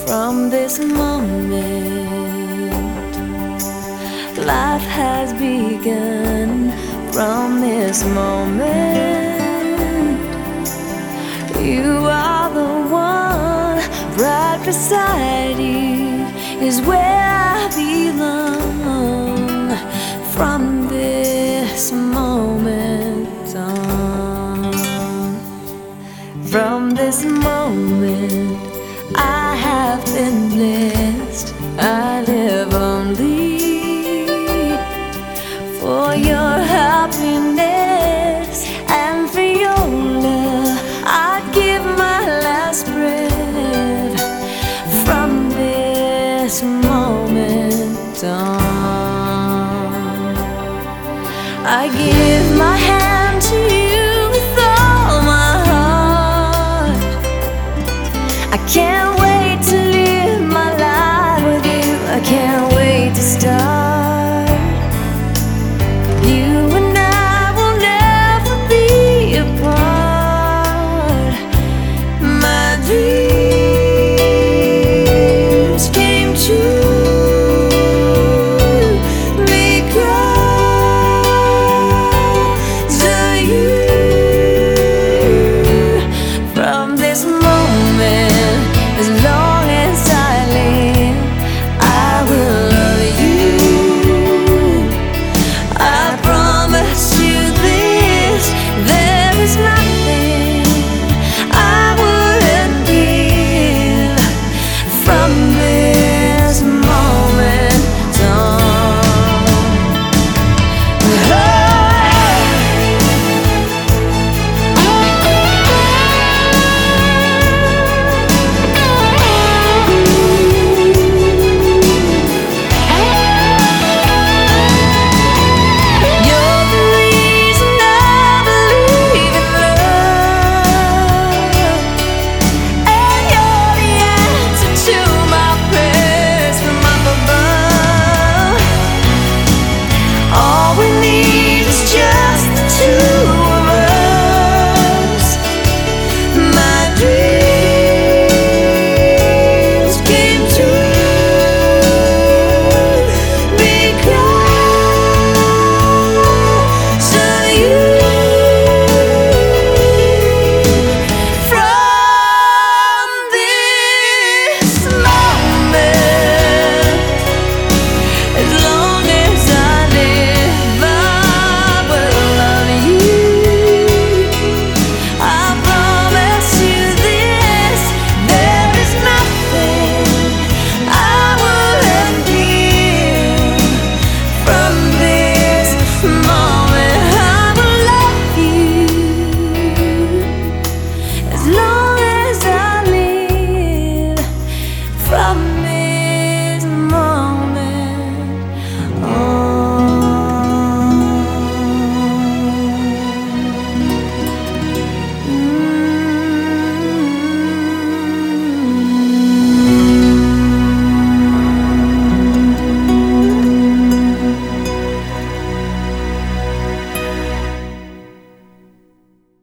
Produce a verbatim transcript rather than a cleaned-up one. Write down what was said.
From this moment, life has begun. From this moment, you are the one. Right beside you is where I belong. From this moment on, from this moment, I have been blessed. I live only for your happiness and for your love. I'd give my last breath. From this moment on, I give my hand to you with all my heart. I can't